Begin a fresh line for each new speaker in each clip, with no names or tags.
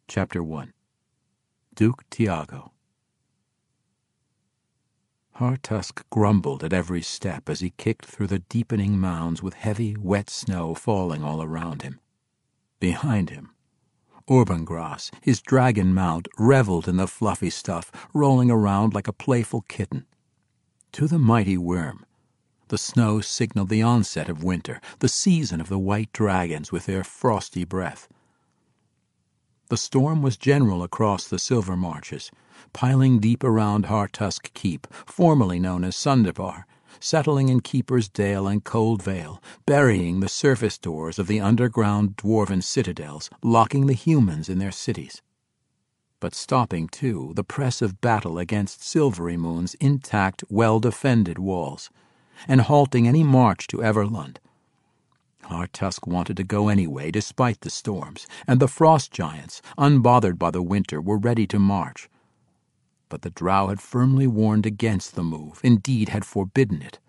Chapter 1. Duke Tiago. Hartusk grumbled at every step as he kicked through the deepening mounds with heavy, wet snow falling all around him. Behind him, Urbangras, his dragon mount, reveled in the fluffy stuff, rolling around like a playful kitten. To the mighty worm, the snow signaled the onset of winter, the season of the white dragons with their frosty breath. The storm was general across the Silver Marches, piling deep around Hartusk Keep, formerly known as Sundabar, settling in Keeper's Dale and Cold Vale, burying the surface doors of the underground dwarven citadels, locking the humans in their cities. But stopping, too, the press of battle against Silvery Moon's intact, well-defended walls, and halting any march to Everlund. Hartusk wanted to go anyway, despite the storms, and the frost giants, unbothered by the winter, were ready to march. But the drow had firmly warned against the move, indeed had forbidden it.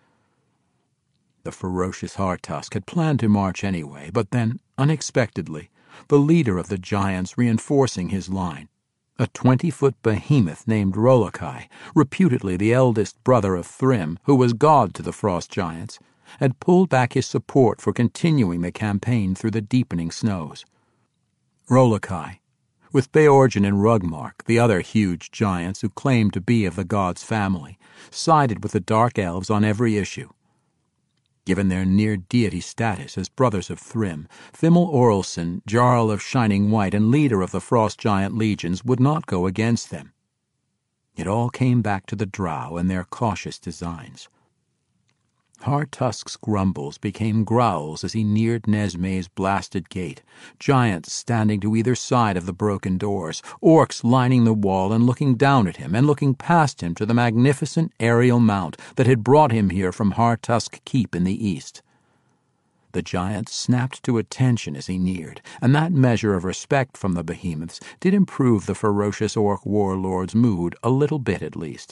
The ferocious Hartusk had planned to march anyway, but then, unexpectedly, the leader of the giants reinforcing his line, a 20-foot behemoth named Rolokai, reputedly the eldest brother of Thrym, who was god to the frost giants, had pulled back his support for continuing the campaign through the deepening snows. Rolokai, with Beorgen and Rugmark, the other huge giants who claimed to be of the god's family, sided with the Dark Elves on every issue. Given their near-deity status as brothers of Thrym, Thimel Orlson, Jarl of Shining White and leader of the Frost Giant legions, would not go against them. It all came back to the drow and their cautious designs. Hartusk's grumbles became growls as he neared Nesme's blasted gate, giants standing to either side of the broken doors, orcs lining the wall and looking down at him and looking past him to the magnificent aerial mount that had brought him here from Hartusk Keep in the east. The giants snapped to attention as he neared, and that measure of respect from the behemoths did improve the ferocious orc warlord's mood a little bit at least.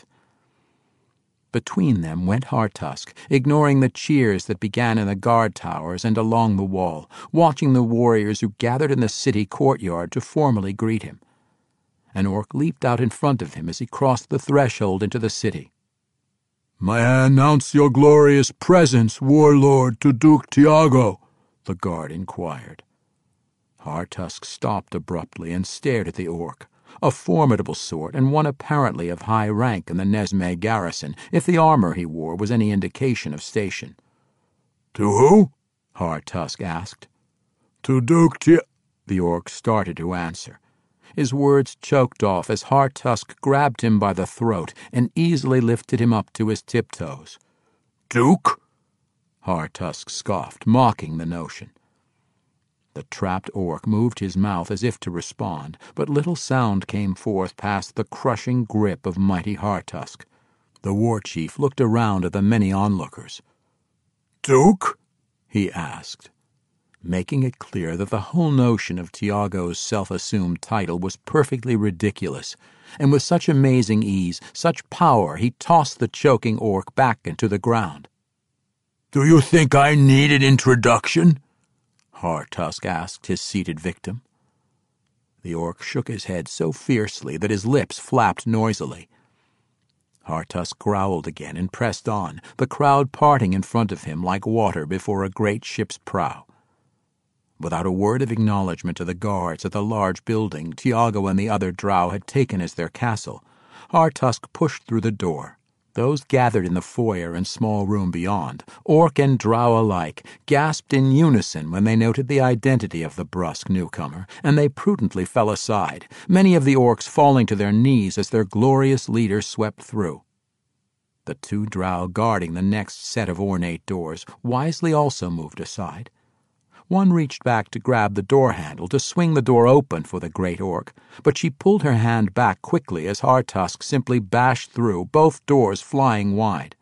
Between them went Hartusk, ignoring the cheers that began in the guard towers and along the wall, watching the warriors who gathered in the city courtyard to formally greet him. An orc leaped out in front of him as he crossed the threshold into the city.
"May I announce your glorious presence, warlord, to Duke Tiago?" the guard inquired.
Hartusk stopped abruptly and stared at the orc, a formidable sort and one apparently of high rank in the Nesme garrison, if the armor he wore was any indication of station.
"To who?"
Hartusk asked.
"To Duke Tiago."
The orc started to answer. His words choked off as Hartusk grabbed him by the throat and easily lifted him up to his tiptoes.
"Duke?"
Hartusk scoffed, mocking the notion. The trapped orc moved his mouth as if to respond, but little sound came forth past the crushing grip of mighty Hartusk. The war chief looked around at the many onlookers.
"Duke?"
he asked, making it clear that the whole notion of Tiago's self-assumed title was perfectly ridiculous, and with such amazing ease, such power, he tossed the choking orc back into the ground.
"Do you think I needed introduction?"
Hartusk asked his seated victim. The orc shook his head so fiercely that his lips flapped noisily. Hartusk growled again and pressed on, the crowd parting in front of him like water before a great ship's prow. Without a word of acknowledgment to the guards at the large building Tiago and the other drow had taken as their castle, Hartusk pushed through the door. Those gathered in the foyer and small room beyond, orc and drow alike, gasped in unison when they noted the identity of the brusque newcomer, and they prudently fell aside, many of the orcs falling to their knees as their glorious leader swept through. The two drow guarding the next set of ornate doors wisely also moved aside. One reached back to grab the door handle to swing the door open for the great orc, but she pulled her hand back quickly as Hartusk simply bashed through, both doors flying wide.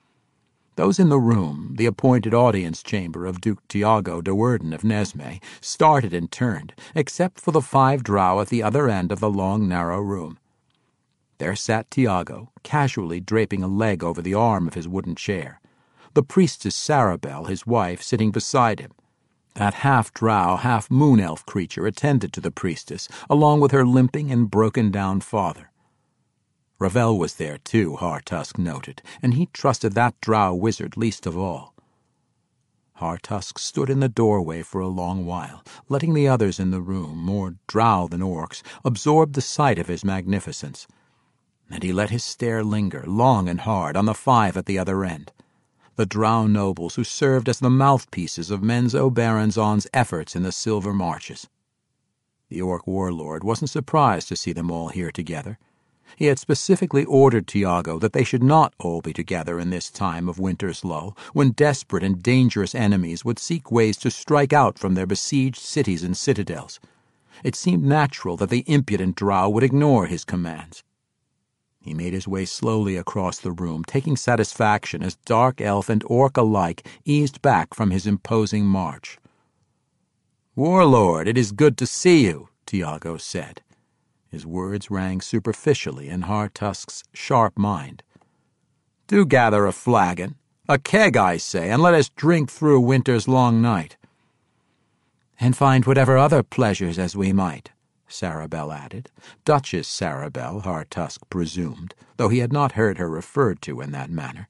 Those in the room, the appointed audience chamber of Duke Tiago de Werden of Nesme, started and turned, except for the 5 drow at the other end of the long, narrow room. There sat Tiago, casually draping a leg over the arm of his wooden chair, the priestess Sarabel, his wife, sitting beside him, That half-drow, half-moon elf creature attended to the priestess, along with her limping and broken-down father. Ravel was there too, Hartusk noted, and he trusted that drow wizard least of all. Hartusk stood in the doorway for a long while, letting the others in the room, more drow than orcs, absorb the sight of his magnificence. And he let his stare linger, long and hard, on the 5 at the other end, the drow nobles who served as the mouthpieces of Menzo Baranzon's efforts in the Silver Marches. The orc warlord wasn't surprised to see them all here together. He had specifically ordered Tiago that they should not all be together in this time of winter's lull, when desperate and dangerous enemies would seek ways to strike out from their besieged cities and citadels. It seemed natural that the impudent drow would ignore his commands. He made his way slowly across the room, taking satisfaction as dark elf and orc alike eased back from his imposing march. "Warlord, it is good to see you," Tiago said. His words rang superficially in Hartusk's sharp mind. "Do gather a flagon, a keg, I say, and let us drink through winter's long night." "And find whatever other pleasures as we might," Sarabel added. Duchess Sarabel, Hartusk presumed, though he had not heard her referred to in that manner.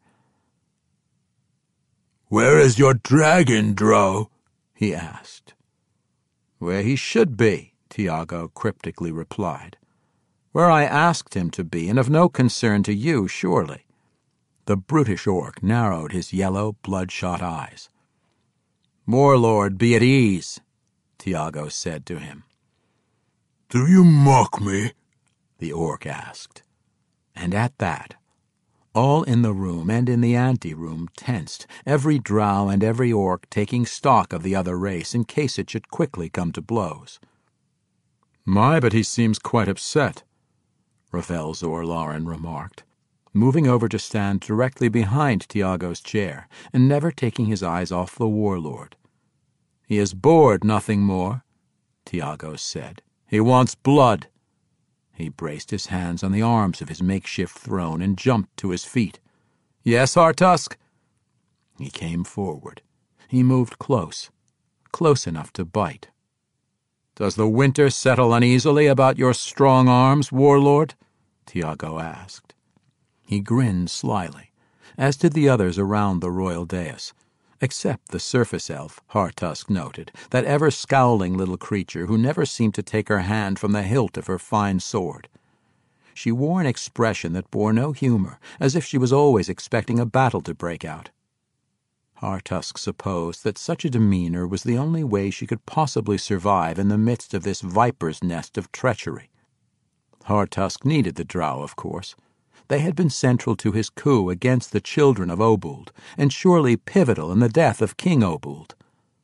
"Where is your dragon, drow?" he asked.
"Where he should be," Tiago cryptically replied. "Where I asked him to be, and of no concern to you, surely." The brutish orc narrowed his yellow, bloodshot eyes. "Warlord, be at ease," Tiago said to him.
"Do you mock me?"
the orc asked. And at that, all in the room and in the ante-room tensed, every drow and every orc taking stock of the other race in case it should quickly come to blows.
"My, but he seems quite upset,"
Ravel Zorlaren remarked, moving over to stand directly behind Tiago's chair and never taking his eyes off the warlord. "He is bored, nothing more," Tiago said. "He wants blood." He braced his hands on the arms of his makeshift throne and jumped to his feet. "Yes, Hartusk?" He came forward. He moved close enough to bite. "Does the winter settle uneasily about your strong arms, warlord?" Tiago asked. He grinned slyly, as did the others around the royal dais, except the surface elf, Hartusk noted, that ever-scowling little creature who never seemed to take her hand from the hilt of her fine sword. She wore an expression that bore no humor, as if she was always expecting a battle to break out. Hartusk supposed that such a demeanor was the only way she could possibly survive in the midst of this viper's nest of treachery. Hartusk needed the drow, of course. They had been central to his coup against the children of Obuld, and surely pivotal in the death of King Obuld.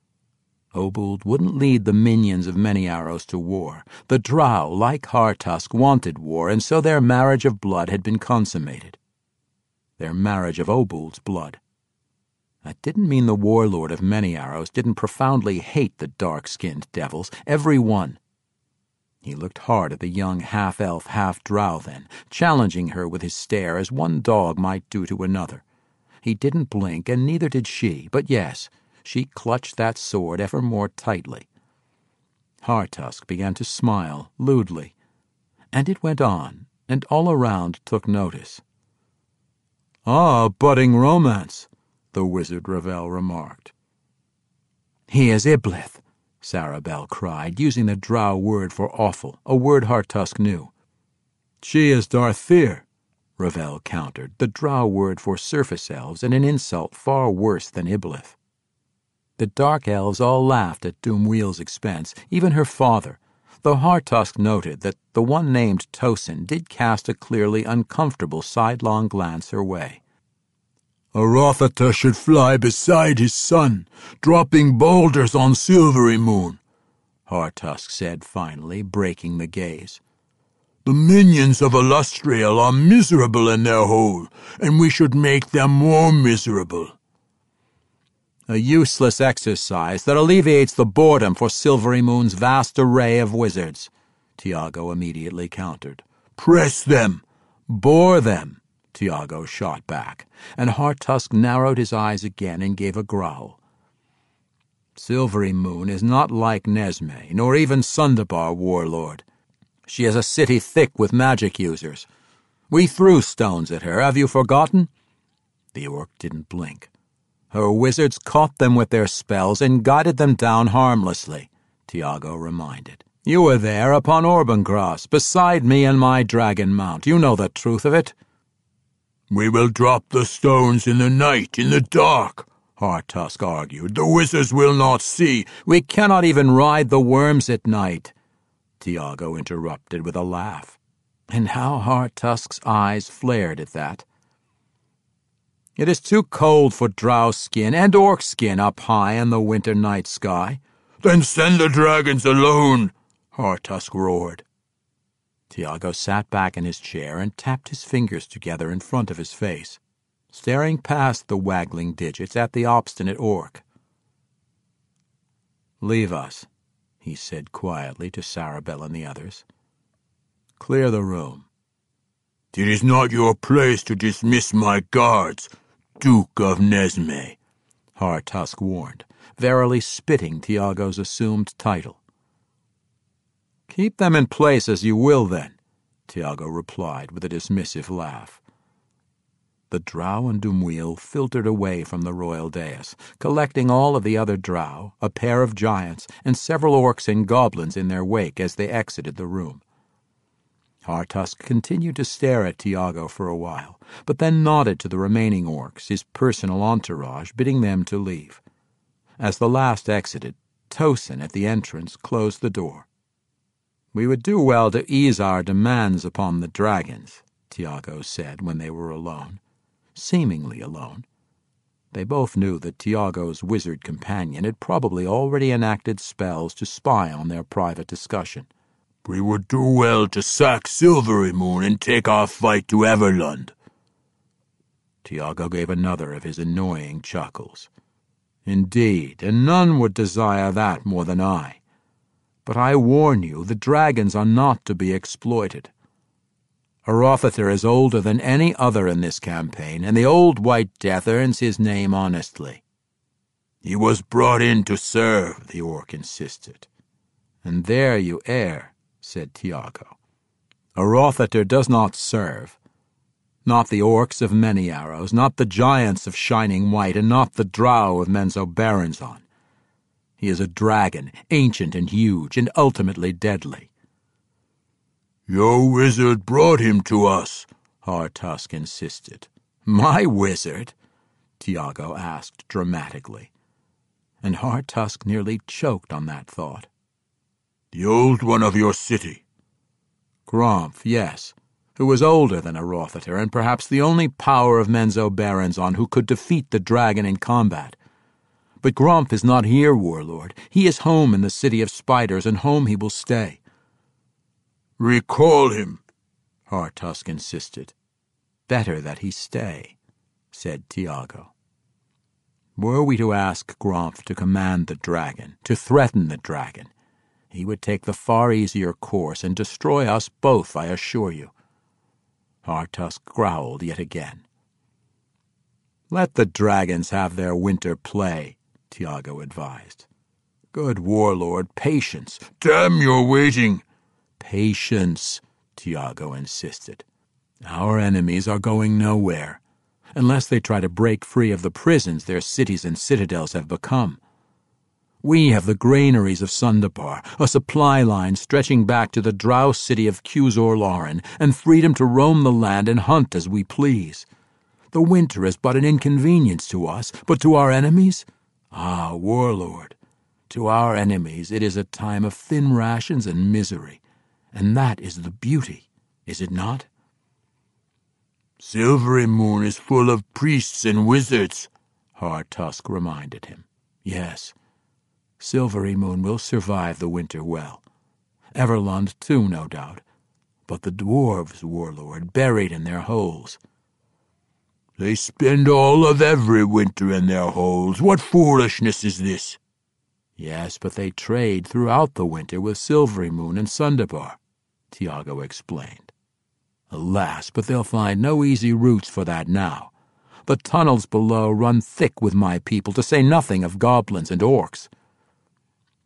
Obuld wouldn't lead the minions of Many Arrows to war. The drow, like Hartusk, wanted war, and so their marriage of blood had been consummated. Their marriage of Obuld's blood. That didn't mean the warlord of Many Arrows didn't profoundly hate the dark-skinned devils, every one. He looked hard at the young half-elf, half-drow then, challenging her with his stare as one dog might do to another. He didn't blink, and neither did she, but yes, she clutched that sword ever more tightly. Hartusk began to smile, lewdly, and it went on, and all around took notice.
"Ah, budding romance," the wizard Ravel remarked.
"He is Iblith," Sarabel cried, using the drow word for awful, a word Hartusk knew.
"She is Darthyr,"
Ravel countered, the drow word for surface elves, and an insult far worse than Iblith. The dark elves all laughed at Doomwheel's expense, even her father, though Hartusk noted that the one named Tosin did cast a clearly uncomfortable sidelong glance her way.
"A Rothata should fly beside his son, dropping boulders on Silverymoon,"
Hartusk said finally, breaking the gaze.
"The minions of Illustriel are miserable in their hole, and we should make them more miserable."
"A useless exercise that alleviates the boredom for Silverymoon's vast array of wizards," Tiago immediately countered.
"Press them.
Bore them," Tiago shot back, and Hartusk narrowed his eyes again and gave a growl. Silvery Moon is not like Nesme, nor even Sundabar, warlord. She is a city thick with magic users. We threw stones at her, have you forgotten? The orc didn't blink. Her wizards caught them with their spells and guided them down harmlessly, Tiago reminded. You were there upon Orbangrass, beside me and my dragon mount. You know the truth of it.
We will drop the stones in the night, in the dark, Hartusk argued. The wizards will not see.
We cannot even ride the worms at night, Tiago interrupted with a laugh. And how Hartusk's eyes flared at that. It is too cold for drow skin and orc skin up high in the winter night sky.
Then send the dragons alone, Hartusk roared.
Tiago sat back in his chair and tapped his fingers together in front of his face, staring past the waggling digits at the obstinate orc. Leave us, he said quietly to Sarabel and the others. Clear the room.
It is not your place to dismiss my guards, Duke of Nesme,
Hartusk warned, verily spitting Tiago's assumed title. Keep them in place as you will, then, Tiago replied with a dismissive laugh. The drow and Dumweel filtered away from the royal dais, collecting all of the other drow, a pair of giants, and several orcs and goblins in their wake as they exited the room. Hartusk continued to stare at Tiago for a while, but then nodded to the remaining orcs, his personal entourage, bidding them to leave. As the last exited, Tosin at the entrance closed the door. We would do well to ease our demands upon the dragons, Tiago said when they were alone, seemingly alone. They both knew that Tiago's wizard companion had probably already enacted spells to spy on their private discussion.
We would do well to sack Silvery Moon and take our fight to Everlund.
Tiago gave another of his annoying chuckles. Indeed, and none would desire that more than I. But I warn you, the dragons are not to be exploited. Arothater is older than any other in this campaign, and the Old White Death earns his name honestly.
He was brought in to serve,
the orc insisted. And there you err, said Tiago. Arothater does not serve. Not the orcs of Many Arrows, not the giants of Shining White, and not the drow of Menzoberranzan. He is a dragon, ancient and huge, and ultimately deadly.
Your wizard brought him to us,
Hartusk insisted. My wizard? Tiago asked dramatically. And Hartusk nearly choked on that thought.
The old one of your city.
Gromf, yes, who was older than Arothater, and perhaps the only power of Menzoberranzan who could defeat the dragon in combat. But Gromf is not here, warlord. He is home in the City of Spiders, and home he will stay.
Recall him,
Hartusk insisted. Better that he stay, said Tiago. Were we to ask Gromf to command the dragon, to threaten the dragon, he would take the far easier course and destroy us both, I assure you. Hartusk growled yet again. Let the dragons have their winter play, Tiago advised. Good warlord, patience.
Damn your waiting.
Patience, Tiago insisted. Our enemies are going nowhere, unless they try to break free of the prisons their cities and citadels have become. We have the granaries of Sundabar, a supply line stretching back to the drow city of Quzor-Loren, and freedom to roam the land and hunt as we please. The winter is but an inconvenience to us, but to our enemies? Ah, warlord, to our enemies it is a time of thin rations and misery, and that is the beauty, is it not?
Silvery Moon is full of priests and wizards,
Hartusk reminded him. Yes, Silvery Moon will survive the winter well. Everlund, too, no doubt. But the dwarves, warlord, buried in their holes.
They spend all of every winter in their holes. What foolishness is this?
Yes, but they trade throughout the winter with Silvery Moon and Sundabar, Tiago explained. Alas, but they'll find no easy routes for that now. The tunnels below run thick with my people, to say nothing of goblins and orcs.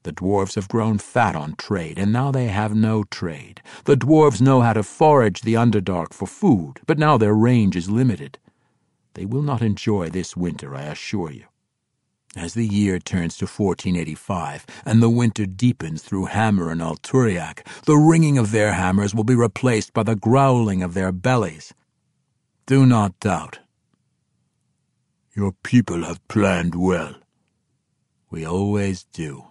The dwarves have grown fat on trade, and now they have no trade. The dwarves know how to forage the Underdark for food, but now their range is limited. They will not enjoy this winter, I assure you. As the year turns to 1485, and the winter deepens through Hammer and Alturiak, the ringing of their hammers will be replaced by the growling of their bellies. Do not doubt.
Your people have planned well.
We always do.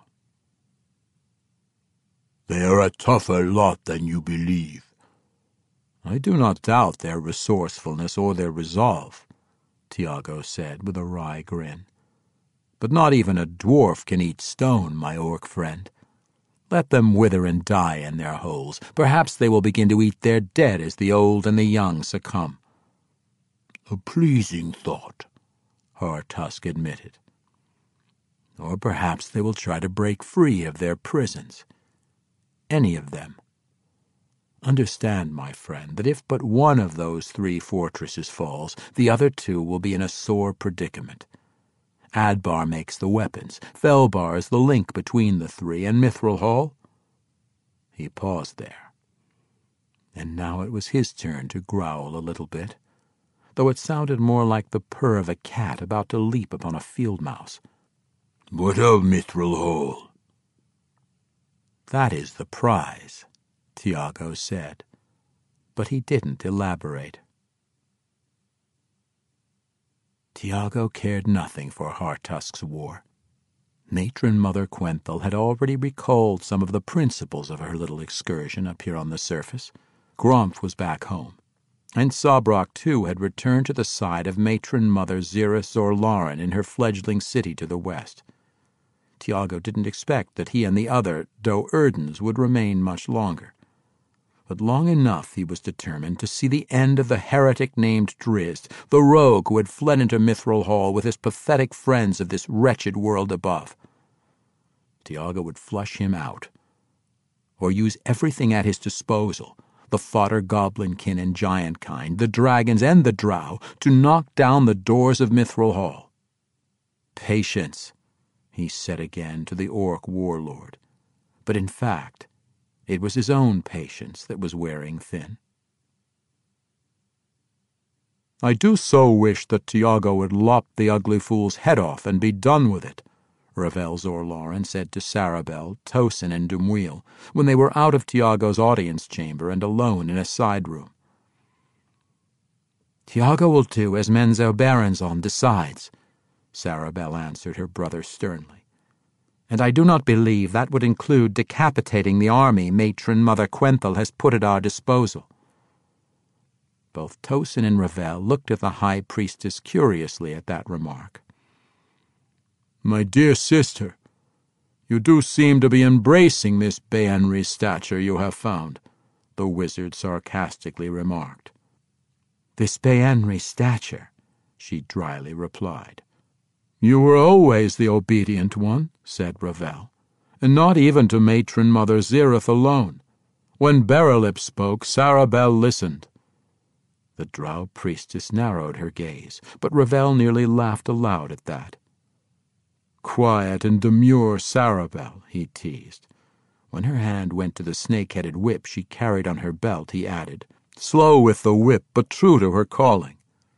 They are a tougher lot than you believe.
I do not doubt their resourcefulness or their resolve, Tiago said with a wry grin. But not even a dwarf can eat stone, my orc friend. Let them wither and die in their holes. Perhaps they will begin to eat their dead as the old and the young succumb.
A pleasing thought,
Hartusk admitted. Or perhaps they will try to break free of their prisons. Any of them. Understand, my friend, that if but one of those 3 fortresses falls, the other 2 will be in a sore predicament. Adbar makes the weapons, Felbar is the link between the 3, and Mithril Hall? He paused there. And now it was his turn to growl a little bit, though it sounded more like the purr of a cat about to leap upon a field mouse.
What of Mithril Hall?
That is the prize, Tiago said, but he didn't elaborate. Tiago cared nothing for Hartusk's war. Matron Mother Quenthel had already recalled some of the principles of her little excursion up here on the surface. Grumph was back home, and Sabrak too had returned to the side of Matron Mother Zira Zorlarin in her fledgling city to the west. Tiago didn't expect that he and the other Do-Urdens would remain much longer. But long enough, he was determined, to see the end of the heretic named Drizzt, the rogue who had fled into Mithril Hall with his pathetic friends of this wretched world above. Tiago would flush him out, or use everything at his disposal, the fodder goblinkin and giantkind, the dragons and the drow, to knock down the doors of Mithril Hall. Patience, he said again to the orc warlord, but in fact, it was his own patience that was wearing thin. I do so wish that Tiago would lop the ugly fool's head off and be done with it, Ravel Zorlarin said to Sarabel, Tosin, and Dumweel, when they were out of Tiago's audience chamber and alone in a side room. Tiago will do as Menzo Baranzon decides, Sarabel answered her brother sternly. And I do not believe that would include decapitating the army Matron Mother Quenthel has put at our disposal. Both Tosin and Ravel looked at the High Priestess curiously at that remark.
My dear sister, you do seem to be embracing this Baenri stature you have found, the wizard sarcastically remarked.
This Baenri stature, she dryly replied.
You were always the obedient one, said Ravel, and not even to Matron Mother Zirith alone. When Berelip spoke, Sarabel listened.
The drow priestess narrowed her gaze, but Ravel nearly laughed aloud at that.
Quiet and demure Sarabel,
he teased. When her hand went to the snake-headed whip she carried on her belt, he added,
slow with the whip, but true to her calling.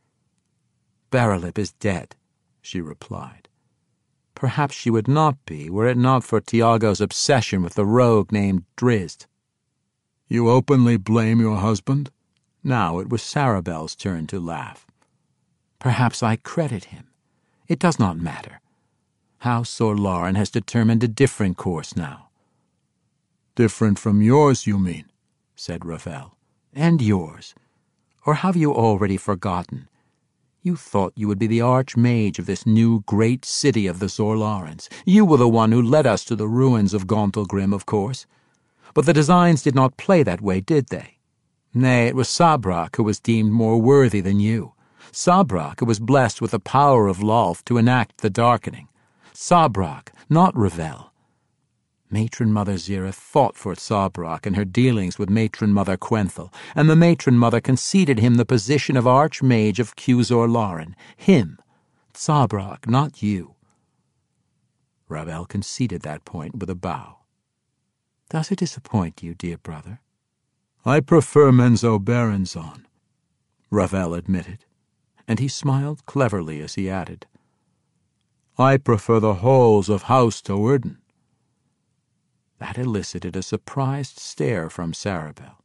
Berelip is dead, she replied. Perhaps she would not be, were it not for Tiago's obsession with the rogue named Drizzt.
You openly blame your husband?
Now it was Sarabel's turn to laugh. Perhaps I credit him. It does not matter. House Zorlarin has determined a different course now.
Different from yours, you mean?
Said Ravel. And yours. Or have you already forgotten? You thought you would be the archmage of this new great city of the Zorlarins. You were the one who led us to the ruins of Gauntlgrim, of course. But the designs did not play that way, did they? Nay, it was Sabrak who was deemed more worthy than you. Sabrak who was blessed with the power of Lolth to enact the darkening. Sabrak, not Ravel. Matron Mother Zirith fought for Sabrak in her dealings with Matron Mother Quenthel, and the Matron Mother conceded him the position of Archmage of Zorlarin. Him, Sabrak, not you. Ravel conceded that point with a bow. Does it disappoint you, dear brother?
I prefer Menzoberranzan,
Ravel admitted, and he smiled cleverly as he added,
I prefer the halls of House Do'Urden.
That elicited a surprised stare from Sarabel.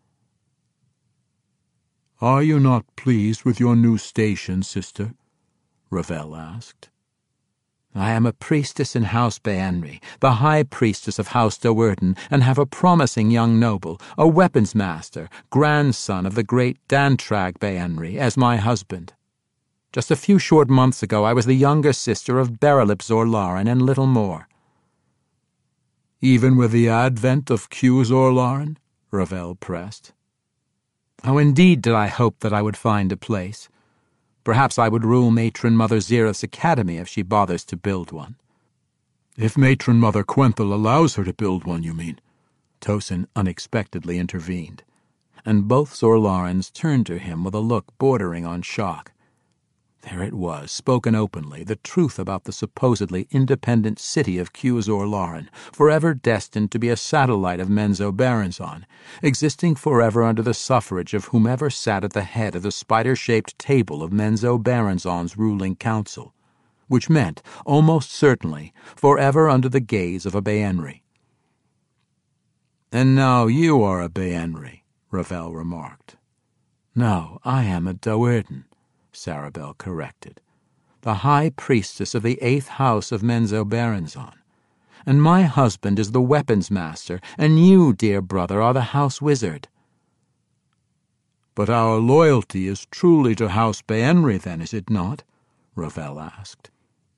Are you not pleased with your new station, sister? Ravel asked.
I am a priestess in House Béanry, the high priestess of House Do'Urden, and have a promising young noble, a weapons master, grandson of the great Dantrag Béanry, as my husband. Just a few short months ago I was the younger sister of Berelip Zorlarin and little more.
Even with the advent of Q Zorlarin?
Ravel pressed. Oh, indeed did I hope that I would find a place. Perhaps I would rule Matron Mother Zereth's academy if she bothers to build one.
If Matron Mother Quenthel allows her to build one, you mean?
Tosin unexpectedly intervened, and both Zorlarins turned to him with a look bordering on shock. There it was, spoken openly, the truth about the supposedly independent city of Q Zorlarin, forever destined to be a satellite of Menzoberranzan, existing forever under the suffrage of whomever sat at the head of the spider-shaped table of Menzoberranzan's ruling council, which meant, almost certainly, forever under the gaze of a Béanry.
And now you are a Béanry, Ravel remarked.
No, I am a Do'Urden, Sarabel corrected, the high priestess of the 8th house of Menzoberranzan. And my husband is the weapons master, and you, dear brother, are the house wizard.
But our loyalty is truly to House Béanry, then, is it not? Ravel asked.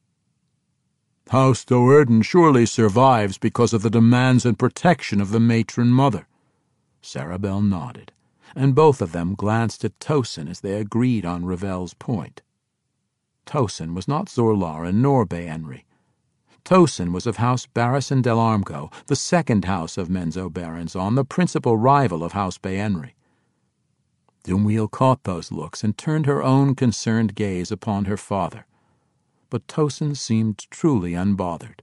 House Do'Urden surely survives because of the demands and protection of the matron mother.
Sarabel nodded, and both of them glanced at Tosin as they agreed on Ravel's point. Tosin was not Zorlarin nor Béanry. Tosin was of House Barrisson del Armgo, the 2nd house of Menzoberranzan, the principal rival of House Béanry. Dumweel caught those looks and turned her own concerned gaze upon her father, but Tosin seemed truly unbothered.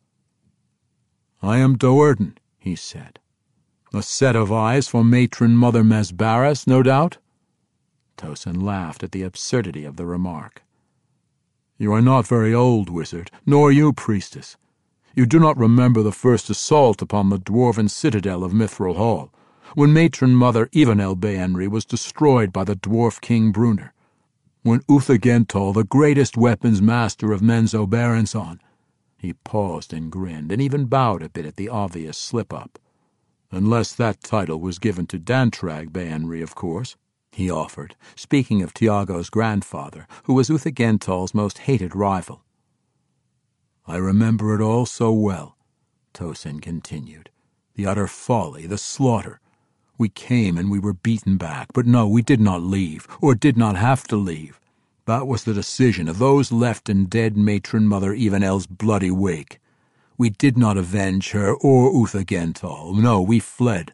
I am Do'Urden, he said. A set of eyes for Matron Mother Mesbaras, no doubt?
Tosin laughed at the absurdity of the remark.
You are not very old, wizard, nor you, priestess. You do not remember the first assault upon the dwarven citadel of Mithril Hall, when Matron Mother Ivanel Béanry was destroyed by the dwarf King Brunner, when Uthagentol, the greatest weapons master of Menzoberranzan. He paused and grinned, and even bowed a bit at the obvious slip-up.
Unless that title was given to Dantrag Béanry, of course, he offered, speaking of Tiago's grandfather, who was Uthagentol's most hated rival.
I remember it all so well, Tosin continued. The utter folly, the slaughter. We came and we were beaten back, but no, we did not leave, or did not have to leave. That was the decision of those left in dead Matron Mother Ivanel's bloody wake. We did not avenge her or Uthagentol. No, we fled.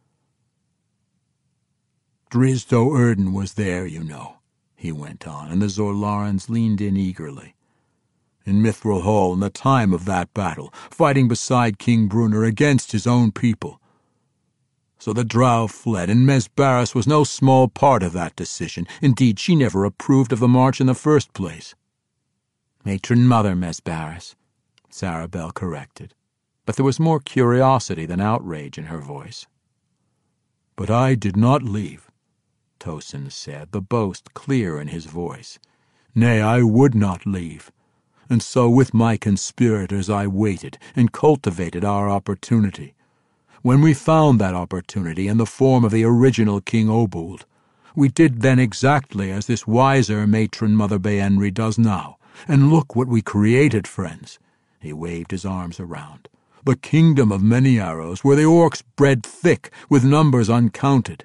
Drizzt Do'Urden was there, you know, he went on, and the Zorlarins leaned in eagerly. In Mithril Hall, in the time of that battle, fighting beside King Brunner against his own people. So the drow fled, and Mesbaras was no small part of that decision. Indeed, she never approved of the march in the first place.
Matron Mother Mesbaras, Sarabel corrected, but there was more curiosity than outrage in her voice.
But I did not leave, Tosin said, the boast clear in his voice. Nay, I would not leave. And so with my conspirators I waited and cultivated our opportunity. When we found that opportunity in the form of the original King Obuld, we did then exactly as this wiser Matron Mother Béanry does now. And look what we created, friends. He waved his arms around. The kingdom of many arrows, where the orcs bred thick, with numbers uncounted.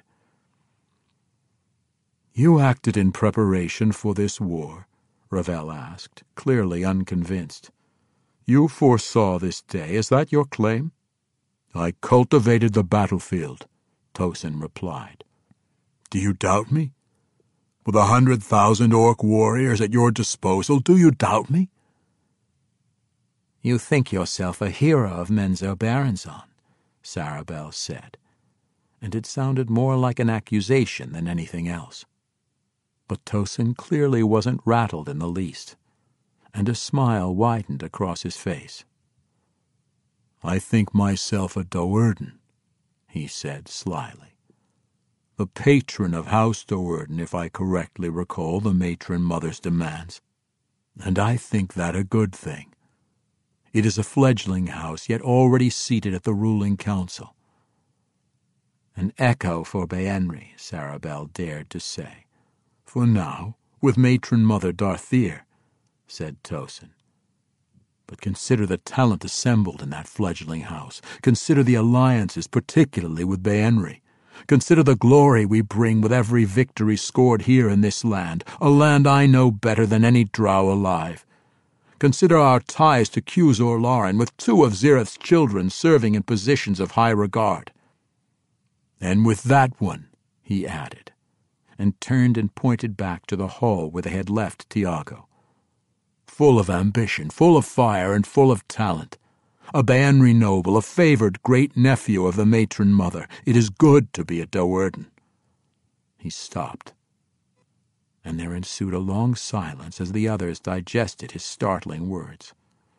You acted in preparation for this war, Ravel asked, clearly unconvinced. You foresaw this day, is that your claim? I cultivated the battlefield, Tosin replied. Do you doubt me? With 100,000 orc warriors at your disposal, do you doubt me?
"You think yourself a hero of Menzoberranzan," Sarabel said, and it sounded more like an accusation than anything else. But Tosin clearly wasn't rattled in the least, and a smile widened across his face. "I think myself a Do'Urden," he said slyly. "The patron of House Do'Urden, if I correctly recall the matron mother's demands. And I think that a good thing. It is a fledgling house, yet already seated at the ruling council." "An echo for Béhenry," Sarabel dared to say. "For now, with matron mother Darthier," said Tosin. "But consider the talent assembled in that fledgling house. Consider the alliances, particularly with Béhenry. Consider the glory we bring with every victory scored here in this land, a land I know better than any drow alive. Consider our ties to Cusor Lauren, with 2 of Zirith's children serving in positions of high regard. And with that one," he added, and turned and pointed back to the hall where they had left Tiago. "Full of ambition, full of fire, and full of talent. A Béhenry noble, a favored great-nephew of the matron mother. It is good to be a Do'Urden." He stopped, and there ensued a long silence as the others digested his startling words.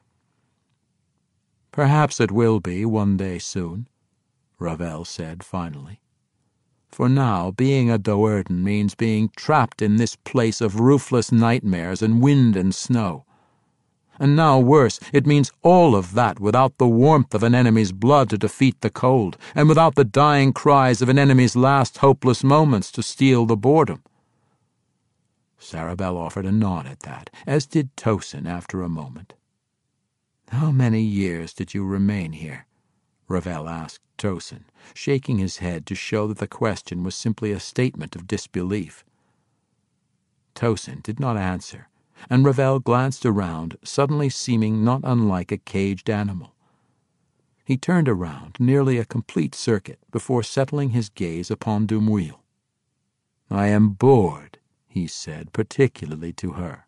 "Perhaps it will be one day soon," Ravel said finally. "For now, being a Do'Urden means being trapped in this place of roofless nightmares and wind and snow. And now, worse, it means all of that without the warmth of an enemy's blood to defeat the cold, and without the dying cries of an enemy's last hopeless moments to steal the boredom." Sarabel offered a nod at that, as did Tosin after a moment. "How many years did you remain here?" Ravel asked Tosin, shaking his head to show that the question was simply a statement of disbelief. Tosin did not answer, and Ravel glanced around, suddenly seeming not unlike a caged animal. He turned around, nearly a complete circuit, before settling his gaze upon Dumweel. "I am bored," he said, particularly to her.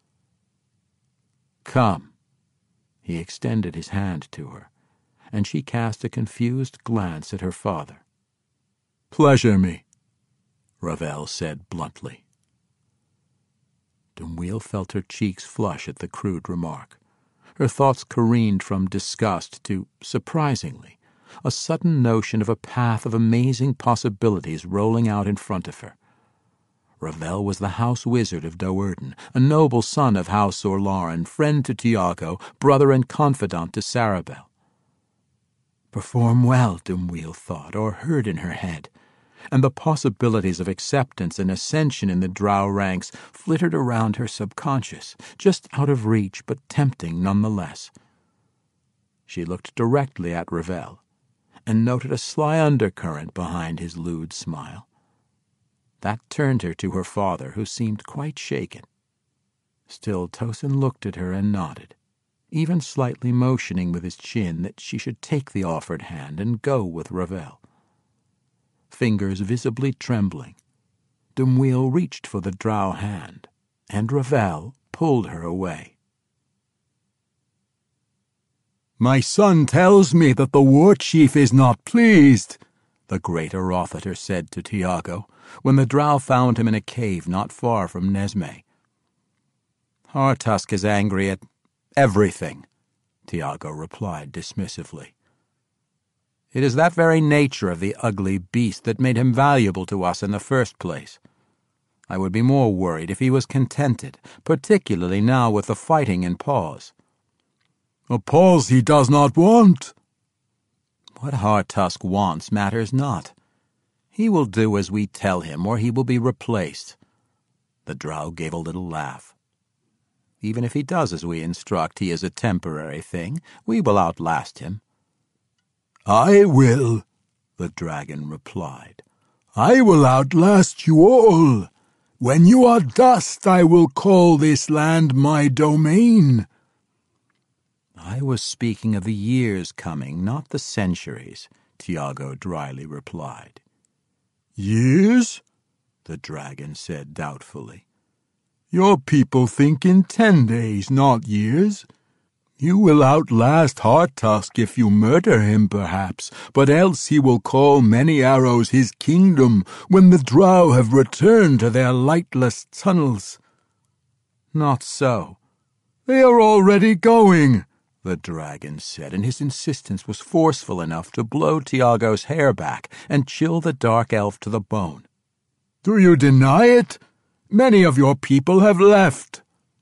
"Come." He extended his hand to her, and she cast a confused glance at her father. "Pleasure me," Ravel said bluntly. Dumweel felt her cheeks flush at the crude remark. Her thoughts careened from disgust to, surprisingly, a sudden notion of a path of amazing possibilities rolling out in front of her. Ravel was the house wizard of Do'Urden, a noble son of House Orlaran, friend to Tiago, brother and confidant to Sarabel. Perform well, Dumweel thought, or heard in her head, and the possibilities of acceptance and ascension in the drow ranks flittered around her subconscious, just out of reach but tempting nonetheless. She looked directly at Ravel, and noted a sly undercurrent behind his lewd smile. That turned her to her father, who seemed quite shaken. Still Tosin looked at her and nodded, even slightly motioning with his chin that she should take the offered hand and go with Ravel. Fingers visibly trembling, Dumweel reached for the drow hand, and Ravel pulled her away.
"My son tells me that the war chief is not pleased," the great Arothiter said to Tiago, when the drow found him in a cave not far from Nesme.
"Hartusk is angry at everything," Tiago replied dismissively. "It is that very nature of the ugly beast that made him valuable to us in the first place. I would be more worried if he was contented, particularly now with the fighting in pause."
"A pause he does not want."
"What Hartusk wants matters not. He will do as we tell him, or he will be replaced." The drow gave a little laugh. "Even if he does as we instruct, he is a temporary thing. We will outlast him."
"I will," the dragon replied. "I will outlast you all. When you are dust, I will call this land my domain."
"I was speaking of the years coming, not the centuries," Tiago dryly replied.
"Years?" the dragon said doubtfully. "Your people think in 10 days, not years. You will outlast Heart-Tusk if you murder him, perhaps, but else he will call Many Arrows his kingdom when the drow have returned to their lightless tunnels."
"Not so."
"They are already going,"
the dragon said, and his insistence was forceful enough to blow Tiago's hair back and chill the dark elf to the bone.
"Do you deny it? Many of your people have left."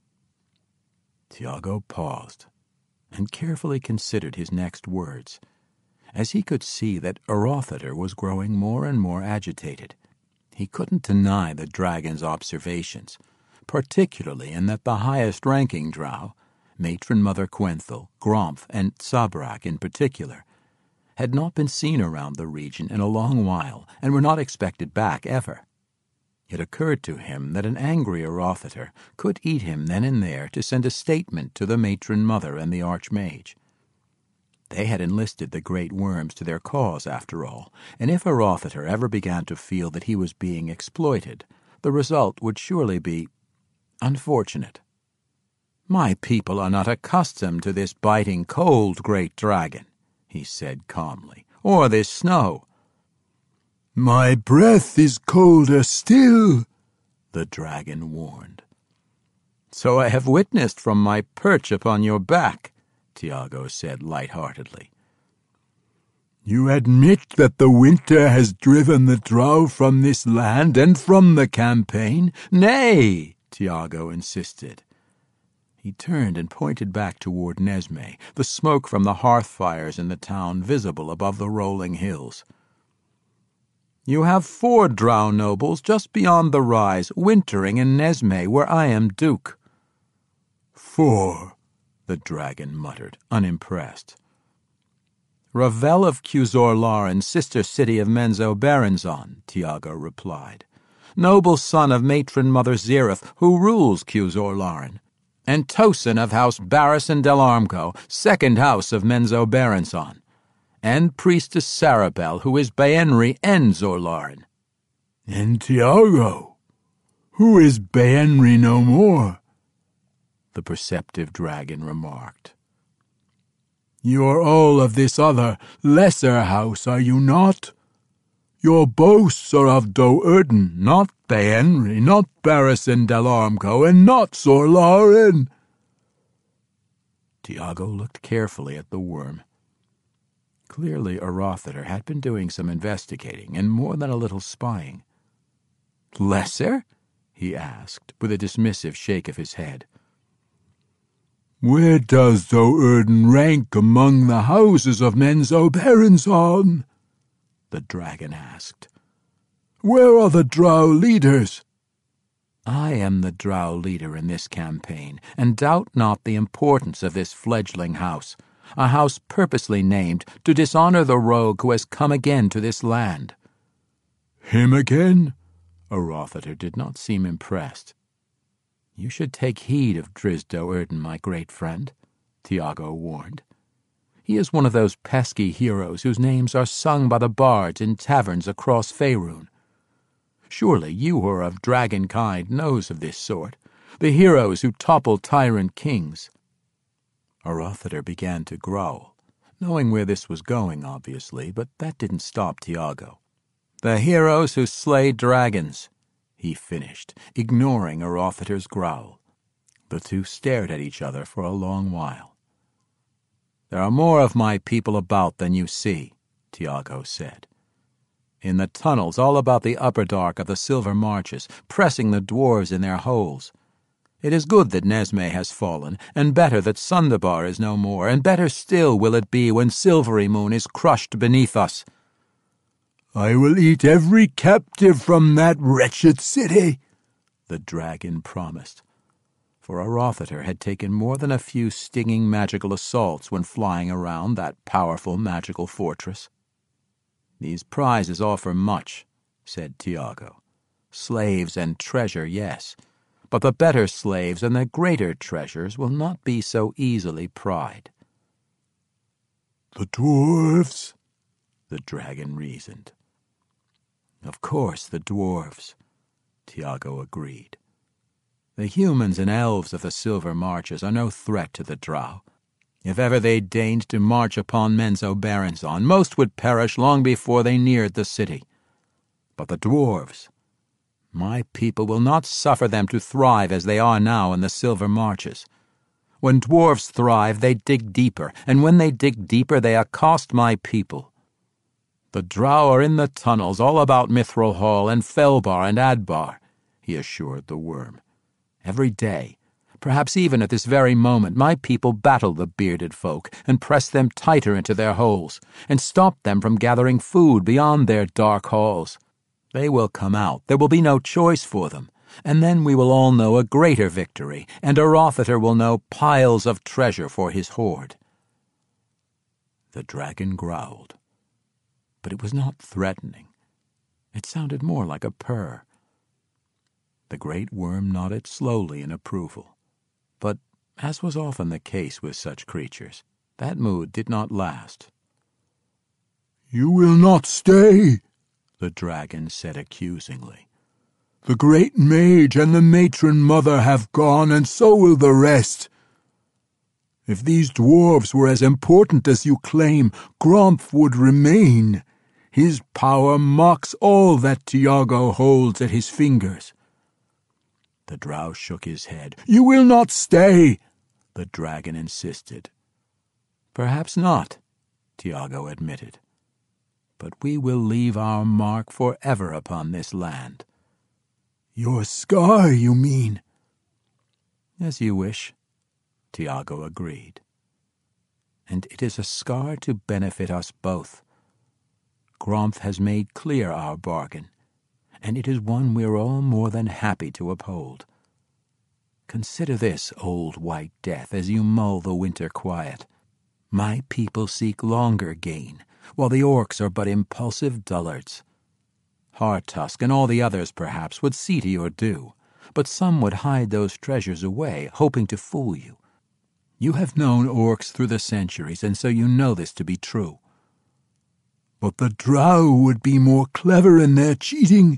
Tiago paused and carefully considered his next words, as he could see that Orathator was growing more and more agitated. He couldn't deny the dragon's observations, particularly in that the highest-ranking drow, Matron Mother Quenthel, Gromph, and Sabrak in particular, had not been seen around the region in a long while and were not expected back ever. It occurred to him that an angry Orathator could eat him then and there to send a statement to the Matron Mother and the Archmage. They had enlisted the great worms to their cause, after all, and if Orathator ever began to feel that he was being exploited, the result would surely be unfortunate. "My people are not accustomed to this biting cold, great dragon," he said calmly, "or this snow."
"My breath is colder still," the dragon warned.
"So I have witnessed from my perch upon your back," Tiago said light-heartedly.
"You admit that the winter has driven the drow from this land and from the campaign?"
"Nay," Tiago insisted. He turned and pointed back toward Nesme, the smoke from the hearth fires in the town visible above the rolling hills. "You have 4 drow nobles just beyond the rise, wintering in Nesme, where I am duke."
4,
the dragon muttered, unimpressed. "Ravel of Cuzor-Laren, sister city of Menzoberranzan," Tiago replied. "Noble son of Matron Mother Zereth, who rules Cuzor-Laren, and Tosin of House Barrison del Armco, second house of Menzoberranzan, and Priestess Sarabel, who is Baenri and Zorlaren."
"And Tiago, who is Baenri no more?"
the perceptive dragon remarked.
"You are all of this other, lesser house, are you not? Your boasts are of Do'Urden, not Baenri, not Barrison del Armco, and not Zorlaren."
Tiago looked carefully at the worm. Clearly Orathator had been doing some investigating and more than a little spying. "Lesser?" he asked, with a dismissive shake of his head.
"Where does Do'Urden rank among the houses of Menzoberranzan?" the dragon asked. "Where are the drow leaders?"
"I am the drow leader in this campaign, and doubt not the importance of this fledgling house, a house purposely named to dishonor the rogue who has come again to this land."
"Him again?"
Orathator did not seem impressed. "You should take heed of Drizzt Do'Urden, my great friend," Tiago warned. "He is one of those pesky heroes whose names are sung by the bards in taverns across Faerun. Surely you who are of dragon kind knows of this sort, the heroes who topple tyrant kings." Orathator began to growl, knowing where this was going, obviously, but that didn't stop Tiago. "The heroes who slay dragons," he finished, ignoring Orathator's growl. The two stared at each other for a long while. "There are more of my people about than you see," Tiago said. "In the tunnels all about the upper dark of the Silver Marches, pressing the dwarves in their holes. It is good that Nesme has fallen, and better that Sundabar is no more, and better still will it be when Silverymoon is crushed beneath us."
"I will eat every captive from that wretched city," the dragon promised.
For Orathator had taken more than a few stinging magical assaults when flying around that powerful magical fortress. "These prizes offer much," said Tiago. "Slaves and treasure, yes, but the better slaves and the greater treasures will not be so easily pried."
"The dwarves?"
the dragon reasoned. "Of course, the dwarves," Tiago agreed. "The humans and elves of the Silver Marches are no threat to the drow. If ever they deigned to march upon Menzoberranzan, most would perish long before they neared the city. But the dwarves, my people will not suffer them to thrive as they are now in the Silver Marches. When dwarves thrive, they dig deeper, and when they dig deeper, they accost my people. The drow are in the tunnels all about Mithril Hall and Felbar and Adbar, he assured the worm. Every day, perhaps even at this very moment, my people battle the bearded folk and press them tighter into their holes and stop them from gathering food beyond their dark halls. They will come out. There will be no choice for them. And then we will all know a greater victory, and Arothiter will know piles of treasure for his hoard. The dragon growled. But it was not threatening. It sounded more like a purr. The great worm nodded slowly in approval. But, as was often the case with such creatures, that mood did not last.
"You will not stay," the dragon said accusingly. "The great mage and the matron mother have gone, and so will the rest. If these dwarves were as important as you claim, Gromph would remain. His power mocks all that Tiago holds at his fingers." The drow shook his head. "You will not stay," the dragon insisted.
"Perhaps not," Tiago admitted. "But we will leave our mark forever upon this land."
"Your scar, you mean?"
"As you wish," Tiago agreed. "And it is a scar to benefit us both. Gromph has made clear our bargain, and it is one we are all more than happy to uphold. Consider this, old White Death, as you mull the winter quiet. My people seek longer gain, while the orcs are but impulsive dullards. Hartusk and all the others, perhaps, would see to your due, but some would hide those treasures away, hoping to fool you. You have known orcs through the centuries, and so you know this to be true."
"But the drow would be more clever in their cheating."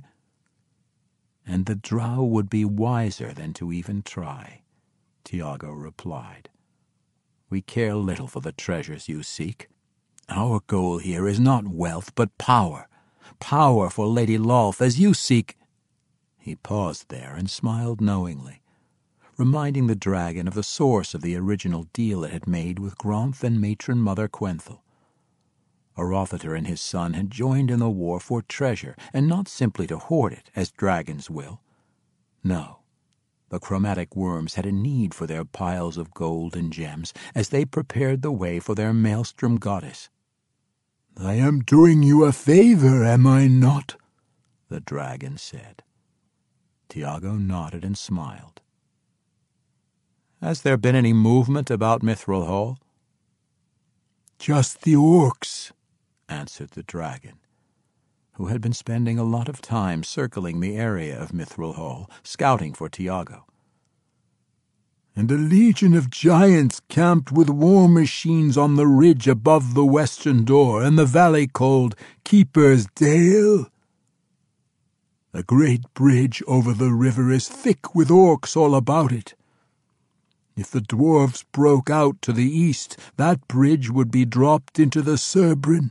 "And the drow would be wiser than to even try," Tiago replied. "We care little for the treasures you seek. Our goal here is not wealth, but power. Power for Lady Lolth, as you seek—" He paused there and smiled knowingly, reminding the dragon of the source of the original deal it had made with Gromph and matron Mother Quenthel. Arothiter and his son had joined in the war for treasure, and not simply to hoard it, as dragons will. No, the chromatic worms had a need for their piles of gold and gems as they prepared the way for their maelstrom goddess.
"I am doing you a favor, am I not?"
the dragon said. Tiago nodded and smiled. "Has there been any movement about Mithril Hall?"
"Just the orcs,"
answered the dragon, who had been spending a lot of time circling the area of Mithril Hall, scouting for Tiago.
"And a legion of giants camped with war machines on the ridge above the western door in the valley called Keeper's Dale. The great bridge over the river is thick with orcs all about it. If the dwarves broke out to the east, that bridge would be dropped into the Cerbrin."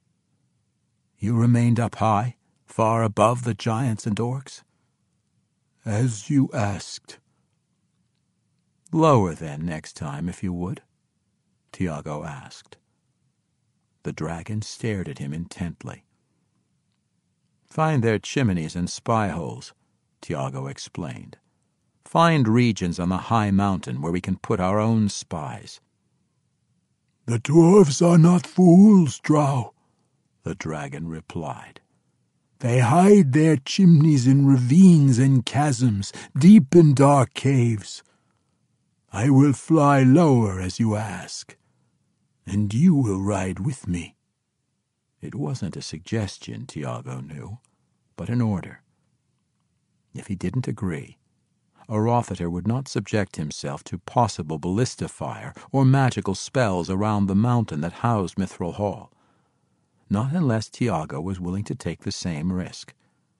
"You remained up high, far above the giants and orcs?"
"As you asked."
"Lower, then, next time, if you would?" Tiago asked. The dragon stared at him intently. "Find their chimneys and spy holes," Tiago explained. "Find regions on the high mountain where we can put our own spies."
"The dwarves are not fools, drow," the dragon replied. "They hide their chimneys in ravines and chasms, deep in dark caves. I will fly lower as you ask, and you will ride with me."
It wasn't a suggestion, Tiago knew, but an order. If he didn't agree, Arothiter would not subject himself to possible ballista fire or magical spells around the mountain that housed Mithril Hall. Not unless Tiago was willing to take the same risk.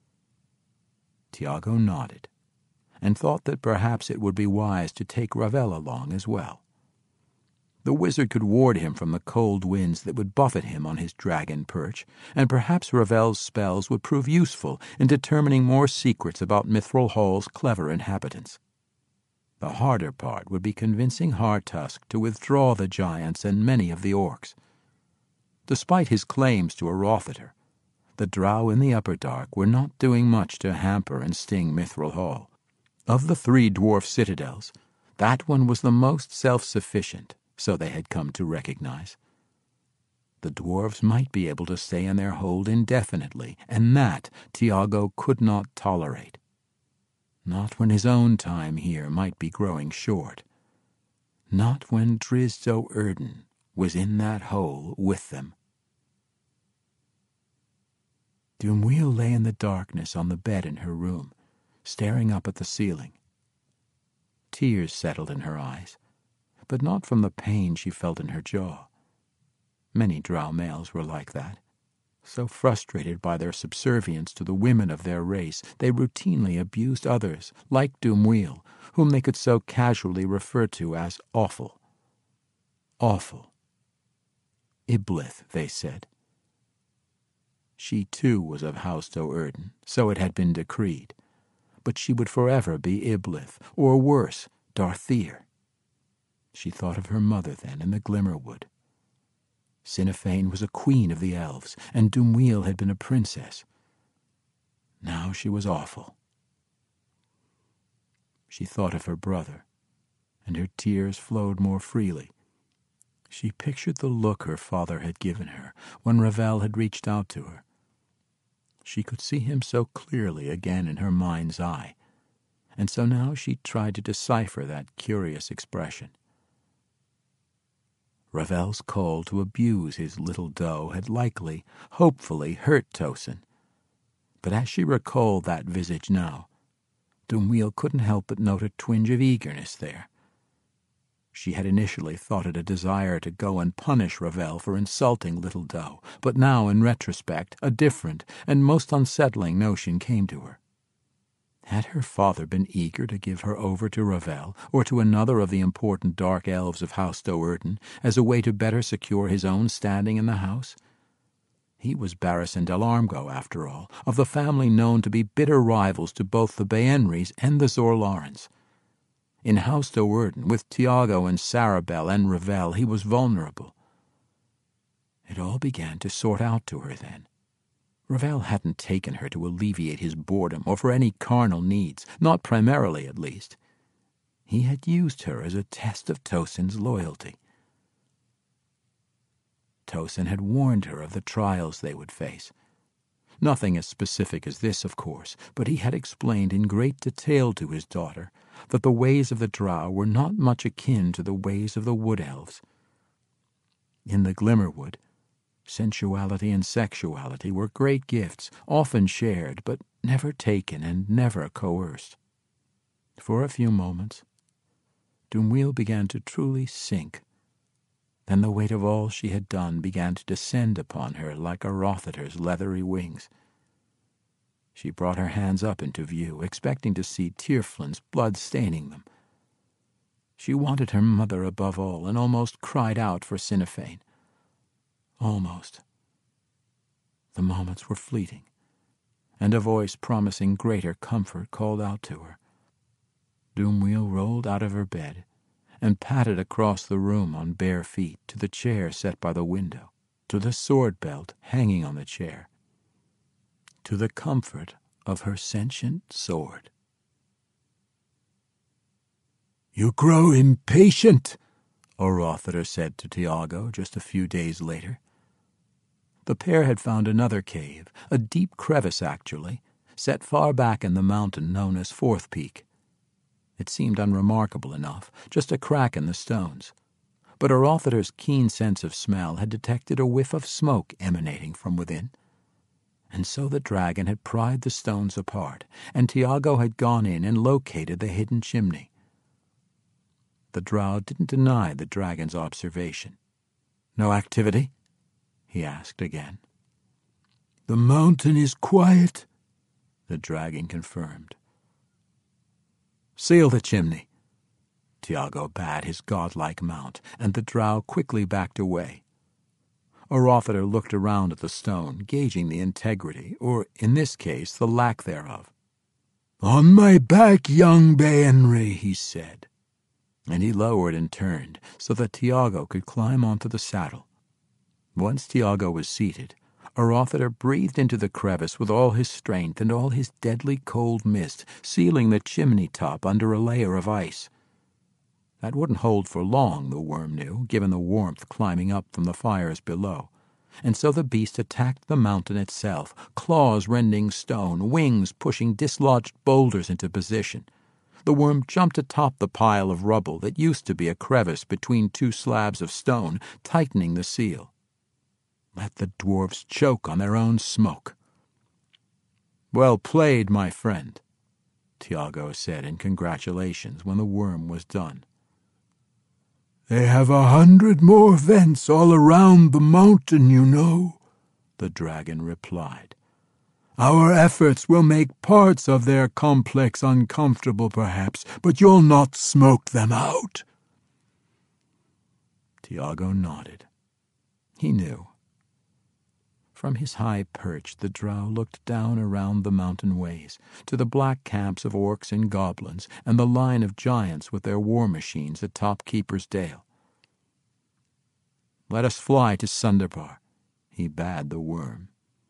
Tiago nodded, and thought that perhaps it would be wise to take Ravel along as well. The wizard could ward him from the cold winds that would buffet him on his dragon perch, and perhaps Ravel's spells would prove useful in determining more secrets about Mithril Hall's clever inhabitants. The harder part would be convincing Hartusk to withdraw the giants and many of the orcs. Despite his claims to a Rothater, the drow in the Upper Dark were not doing much to hamper and sting Mithril Hall. Of the 3 dwarf citadels, that one was the most self-sufficient, so they had come to recognize. The dwarves might be able to stay in their hold indefinitely, and that Tiago could not tolerate. Not when his own time here might be growing short. Not when Drizzt Do'Urden was in that hole with them. Dumweel lay in the darkness on the bed in her room, staring up at the ceiling. Tears settled in her eyes, but not from the pain she felt in her jaw. Many drow males were like that. So frustrated by their subservience to the women of their race, they routinely abused others, like Dumweel, whom they could so casually refer to as awful. Awful. Iblith, they said. She too was of House Do'Urden, so it had been decreed, but she would forever be Iblith, or worse, Darthier. She thought of her mother then in the Glimmerwood. Sinifane was a queen of the elves, and Dumweel had been a princess. Now she was awful. She thought of her brother, and her tears flowed more freely. She pictured the look her father had given her when Ravel had reached out to her. She could see him so clearly again in her mind's eye, and so now she tried to decipher that curious expression. Ravel's call to abuse his little doe had likely, hopefully, hurt Tosin. But as she recalled that visage now, Dumweel couldn't help but note a twinge of eagerness there. She had initially thought it a desire to go and punish Ravel for insulting little doe, but now, in retrospect, a different and most unsettling notion came to her. Had her father been eager to give her over to Ravel, or to another of the important dark elves of House Do'Urden, as a way to better secure his own standing in the house? He was Barristan del Armgo, after all, of the family known to be bitter rivals to both the Baenris and the Zorlarans. In House Do'Urden, with Tiago and Sarabel and Ravel, he was vulnerable. It all began to sort out to her then. Ravel hadn't taken her to alleviate his boredom or for any carnal needs, not primarily at least. He had used her as a test of Tosin's loyalty. Tosin had warned her of the trials they would face. Nothing as specific as this, of course, but he had explained in great detail to his daughter that the ways of the drow were not much akin to the ways of the wood elves. In the Glimmerwood, sensuality and sexuality were great gifts, often shared, but never taken and never coerced. For a few moments, Dumweel began to truly sink. Then the weight of all she had done began to descend upon her like a Rothater's leathery wings. She brought her hands up into view, expecting to see Tyrflin's blood staining them. She wanted her mother above all, and almost cried out for Sinifane. Almost. The moments were fleeting, and a voice promising greater comfort called out to her. Dumweel rolled out of her bed and padded across the room on bare feet to the chair set by the window, to the sword belt hanging on the chair, to the comfort of her sentient sword. "You grow impatient," a Rothater said to Tiago just a few days later. The pair had found another cave, a deep crevice actually, set far back in the mountain known as Fourth Peak. It seemed unremarkable enough, just a crack in the stones. But a Rothater's keen sense of smell had detected a whiff of smoke emanating from within. And so the dragon had pried the stones apart, and Tiago had gone in and located the hidden chimney. The drow didn't deny the dragon's observation. "No activity?" he asked again. "The mountain is quiet," the dragon confirmed. "Seal the chimney." Tiago bade his godlike mount, and the drow quickly backed away. Orophater looked around at the stone, gauging the integrity, or in this case the lack thereof. "On my back, young Béenry," he said, and he lowered and turned so that Tiago could climb onto the saddle. Once Tiago was seated, Orophater breathed into the crevice with all his strength and all his deadly cold mist, sealing the chimney top under a layer of ice. That wouldn't hold for long, the worm knew, given the warmth climbing up from the fires below. And so the beast attacked the mountain itself, claws rending stone, wings pushing dislodged boulders into position. The worm jumped atop the pile of rubble that used to be a crevice between two slabs of stone, tightening the seal. Let the dwarfs choke on their own smoke. "Well played, my friend," Tiago said in congratulations when the worm was done.
"They have 100 more vents all around the mountain, you know," the dragon replied. "Our efforts will make parts of their complex uncomfortable, perhaps, but you'll not smoke them out."
Tiago nodded. He knew. From his high perch the drow looked down around the mountain ways, to the black camps of orcs and goblins, and the line of giants with their war machines atop Keeper's Dale. "Let us fly to Sunderbar," he bade the worm.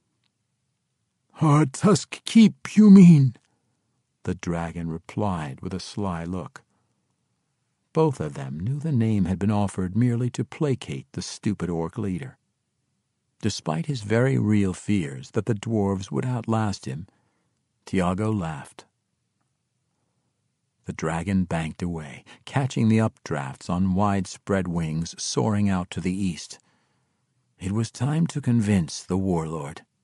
"Hardtusk Keep, you mean?"
the dragon replied with a sly look. Both of them knew the name had been offered merely to placate the stupid orc leader. Despite his very real fears that the dwarves would outlast him, Tiago laughed. The dragon banked away, catching the updrafts on widespread wings soaring out to the east. It was time to convince the warlord.